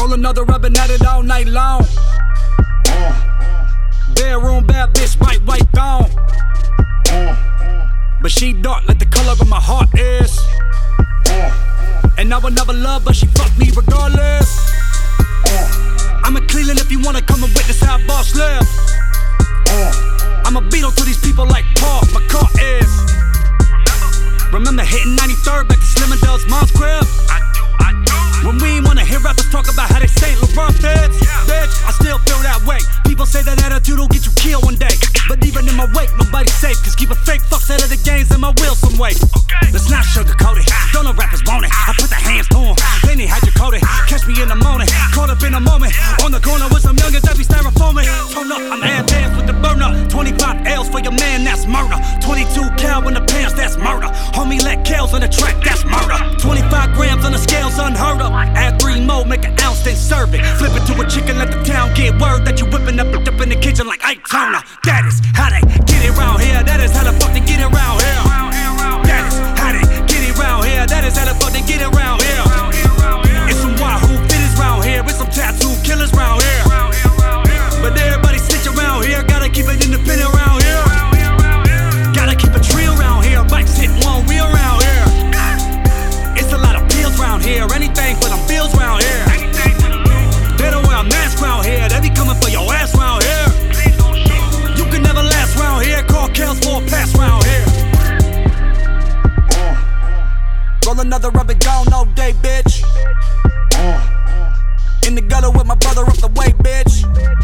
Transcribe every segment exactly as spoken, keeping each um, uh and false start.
Roll another up and at it all night long. Bedroom bad bitch, white, white thong. But she dark like the color of my heart is. And I would never love, but she fucked me regardless. I'm in Cleveland if you wanna come and witness how boss live. I'm a beetle to these people like Paul McCart is. Remember hitting ninety-third back to Slim and Dell's mom's crib? When we ain't wanna hear rappers talk about how they Saint Laurent fits. Bitch, I still feel that way. People say that attitude will get you killed one day. But even in my wake, nobody's safe. Cause keep a fake fucks out of the games in my will some way. Let's not sugarcoat it. Don't know rappers want it. I put the hands on. Then they hydrocoded. Catch me in the morning. Caught up in a moment. On the corner with some youngins that be styrofoaming. Turn up, I'm advanced with the burner. twenty-five L's for your man, that's murder. twenty-two cal in the pants, that's murder. Homie let Kales on the track, that's murder. twenty-five grams on the scales, unheard of. Add three more, make an ounce, then serve it. Flip it to a chicken, let the town get word that you whipping up, up in the kitchen like Ike Turner. That is how they get it round here. That is how the fuck they get it round here. That is how they get it round here. That is how the fuck they get it round here. It's some Wahoo fitters round here. It's some tattoo killers round here. But everybody stitch around here. Gotta keep it independent around here. Gotta keep a trio around here. Bikes hit one wheel around here. It's a lot of pills round here. Anything for them bills round here. They don't wear a mask round here. They be coming for your ass round here. You can never last round here. Call Kels for a pass round here. Roll another rubber gone all day, bitch. In the gutter with my brother up the way, bitch.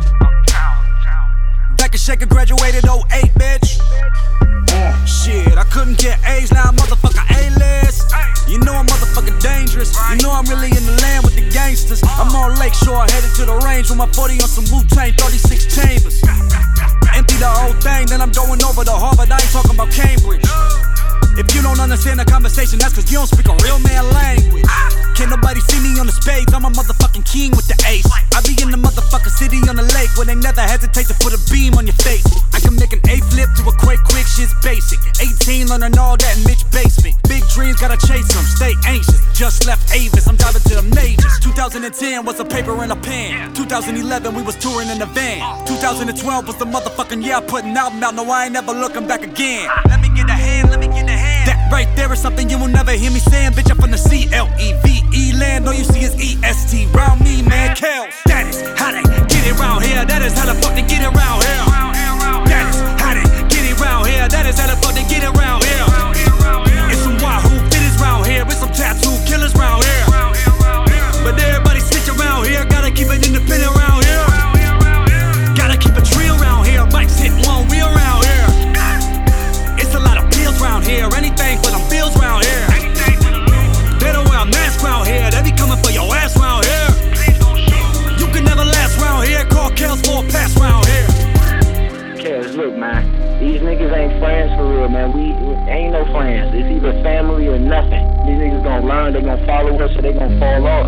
Back and shaker, graduated oh eight, bitch. Shit, I couldn't get A's, now I'm motherfucker A-list. You know I'm motherfucking dangerous. You know I'm really in the land with the gangsters. I'm on Lakeshore, headed to the range with my forty on some Wu-Tang, thirty-six chambers. Empty the whole thing, then I'm going over to Harvard. I ain't talking about Cambridge. If you don't understand the conversation, that's cause you don't speak a real man language. Can't nobody see me on the spades, I'm a motherfucking king with the ace. I be in the motherfucking city on the lake where they never hesitate to put a beam on your face. I can make an A flip to a quake quick, shit's basic. eighteen learning all that in Mitch basement. Big dreams, gotta chase them, stay anxious. Just left Avis, I'm driving to the majors. two thousand ten was a paper and a pen. two thousand eleven we was touring in a van. two thousand twelve was the motherfucking year I put an album out. No, I ain't never looking back again. Let me get a hand, let me get a hand. That right there is something you will never hear me saying. Bitch, I'm from the C L E V E land. All you see is E S T round me, man. Kels. That is how they get it round here. That is how the fuck they get it round here. That is how they get it round here. That is how the fuck they get it round here. It's some Wahoo fitters round here. It's some tattoo killers round here. But everybody stitch around here. Gotta keep it independent around here. Gotta keep a trio around here. Bikes hit one wheel around here. It's a lot of pills round here. Anything for them bills round here. They don't wear a mask round here. They be coming for your ass round here. You can never last round here. Call Kels for a pass round here. Kels, look, man. These niggas ain't friends for real, man. We, we ain't no friends. It's either family or nothing. These niggas gonna learn, they gonna follow us, or they gonna fall off.